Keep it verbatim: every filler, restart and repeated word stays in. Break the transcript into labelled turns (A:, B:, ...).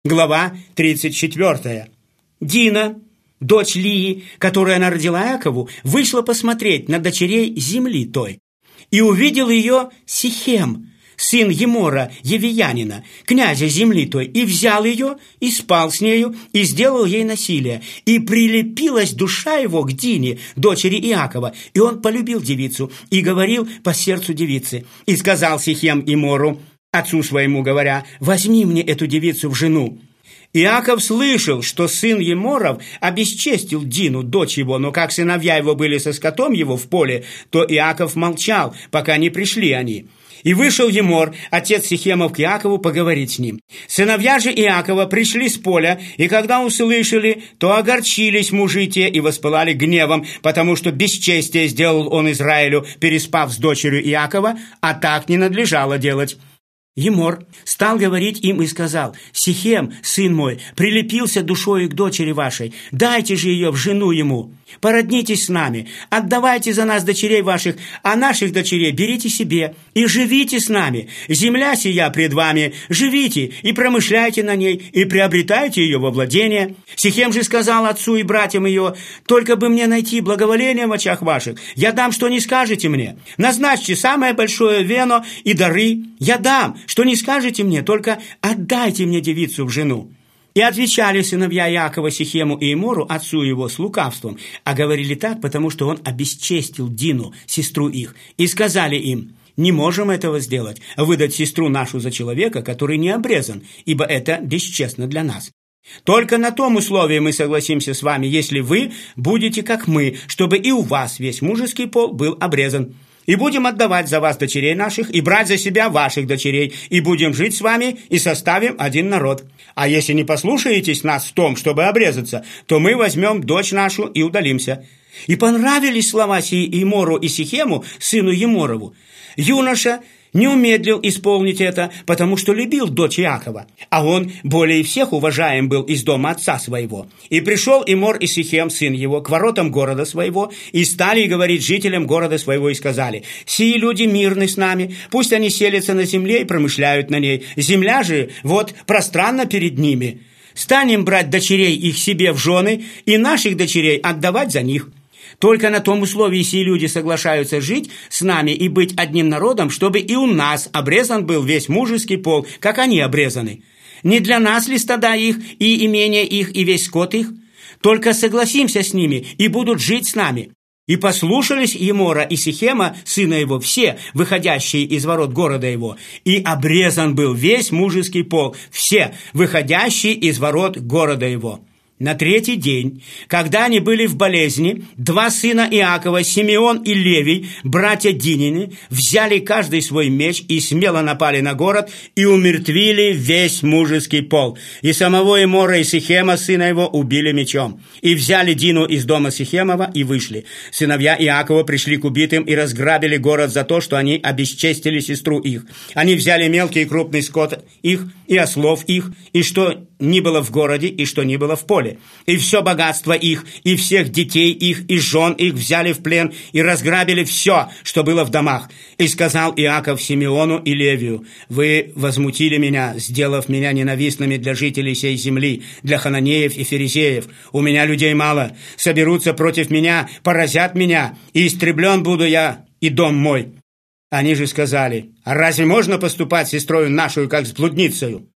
A: Глава тридцать четвёртая. Дина, дочь Лии, которую она родила Якову, вышла посмотреть на дочерей земли той. И увидел ее Сихем, сын Емора, Евиянина, князя земли той, и взял ее, и спал с нею, и сделал ей насилие. И прилепилась душа его к Дине, дочери Иакова, и он полюбил девицу, и говорил по сердцу девицы. И сказал Сихем Емору, отцу своему говоря: «Возьми мне эту девицу в жену». Иаков слышал, что сын Еморов обесчестил Дину, дочь его, но как сыновья его были со скотом его в поле, то Иаков молчал, пока не пришли они. И вышел Емор, отец Сихемов, к Иакову поговорить с ним. Сыновья же Иакова пришли с поля, и когда услышали, то огорчились мужи те и воспылали гневом, потому что бесчестие сделал он Израилю, переспав с дочерью Иакова, а так не надлежало делать. Емор стал говорить им и сказал: «Сихем, сын мой, прилепился душою к дочери вашей, дайте же ее в жену ему, породнитесь с нами, отдавайте за нас дочерей ваших, а наших дочерей берите себе и живите с нами. Земля сия пред вами, живите и промышляйте на ней, и приобретайте ее во владение». Сихем же сказал отцу и братьям ее: «Только бы мне найти благоволение в очах ваших, я дам, что не скажете мне. Назначьте самое большое вено и дары, я дам, что не скажете мне, только отдайте мне девицу в жену». И отвечали сыновья Иакова Сихему и Емору, отцу его, с лукавством, а говорили так, потому что он обесчестил Дину, сестру их, и сказали им: «Не можем этого сделать, выдать сестру нашу за человека, который не обрезан, ибо это бесчестно для нас. Только на том условии мы согласимся с вами, если вы будете как мы, чтобы и у вас весь мужеский пол был обрезан. И будем отдавать за вас дочерей наших, и брать за себя ваших дочерей, и будем жить с вами, и составим один народ. А если не послушаетесь нас в том, чтобы обрезаться, то мы возьмем дочь нашу и удалимся». И понравились слова сии Емору и Сихему, сыну Еморову. Юноша не умедлил исполнить это, потому что любил дочь Иакова, а он более всех уважаем был из дома отца своего. И пришел Емор и Сихем, сын его, к воротам города своего, и стали говорить жителям города своего, и сказали: «Сии люди мирны с нами, пусть они селятся на земле и промышляют на ней. Земля же вот пространна перед ними. Станем брать дочерей их себе в жены, и наших дочерей отдавать за них». Только на том условии сии люди соглашаются жить с нами и быть одним народом, чтобы и у нас обрезан был весь мужеский пол, как они обрезаны. Не для нас ли стада их, и имение их, и весь скот их? Только согласимся с ними, и будут жить с нами». И послушались Емора и Сихема, сына его, все, выходящие из ворот города его, и обрезан был весь мужеский пол, все, выходящие из ворот города его. На третий день, когда они были в болезни, два сына Иакова, Симеон и Левий, братья Динины, взяли каждый свой меч и смело напали на город и умертвили весь мужеский пол. И самого Емора и Сихема, сына его, убили мечом. И взяли Дину из дома Сихемова и вышли. Сыновья Иакова пришли к убитым и разграбили город за то, что они обесчестили сестру их. Они взяли мелкий и крупный скот их, и ослов их, и что ни было в городе, и что ни было в поле. И все богатство их, и всех детей их, и жен их взяли в плен, и разграбили все, что было в домах. И сказал Иаков Симеону и Левию: «Вы возмутили меня, сделав меня ненавистными для жителей сей земли, для хананеев и ферезеев. У меня людей мало, соберутся против меня, поразят меня, и истреблен буду я и дом мой». Они же сказали: «А разве можно поступать с сестрою нашу, как с блудницею?»